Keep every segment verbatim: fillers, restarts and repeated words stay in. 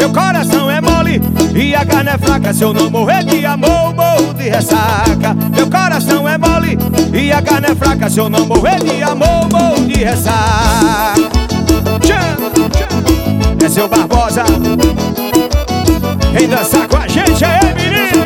Meu coração é mole e a carne é fraca. Se eu não morrer de amor, morro de ressaca. Meu coração é mole e a carne é fraca. Se eu não morrer de amor, morro de ressaca. Tchau, tchau. É seu Barbosa. Vem dançar com a gente aí, menino.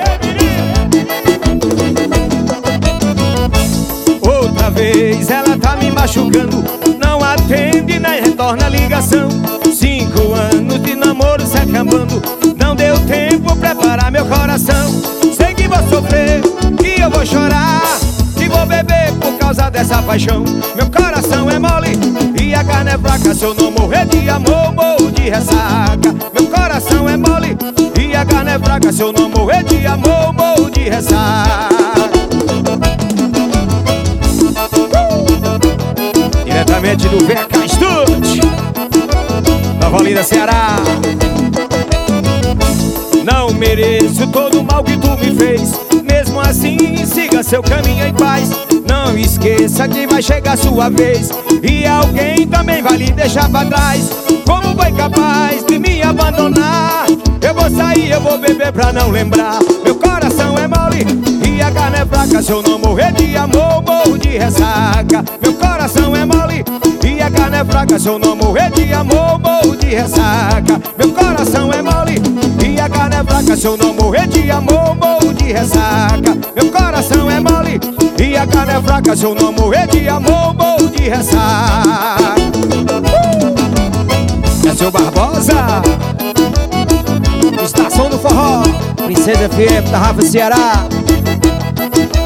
Outra vez ela tá me machucando, não atende nem retorna a ligação. Cinco anos de namoro se acabando, não deu tempo preparar meu coração. Sei que vou sofrer, que eu vou chorar, que vou beber por causa dessa paixão. Meu coração é mole e a carne é fraca. Se eu não morrer de amor, morro de ressaca. Meu coração é mole e a carne é fraca. Se eu não morrer de amor, morro de ressaca. Diretamente do V K Studio, Nova Olinda, Ceará. Não mereço todo o mal que tu me fez, mesmo assim siga seu caminho em paz. Não esqueça que vai chegar sua vez e alguém também vai lhe deixar pra trás. Como foi capaz de me abandonar? Eu vou sair, eu vou beber pra não lembrar. Meu coração é mole e a carne é fraca. Se eu não morrer de amor, morro de ressaca. Meu coração é mole e a carne é fraca. Se eu não morrer de amor, morro de ressaca. Meu coração é mole e a carne é fraca. Se eu não morrer de amor, morro de ressaca. Meu coração é mole e a carne é fraca. Se eu não morrer de amor, morro de ressaca. uh! É seu Barbosa, Estação do Forró, Princesa F M da Rafa, Ceará.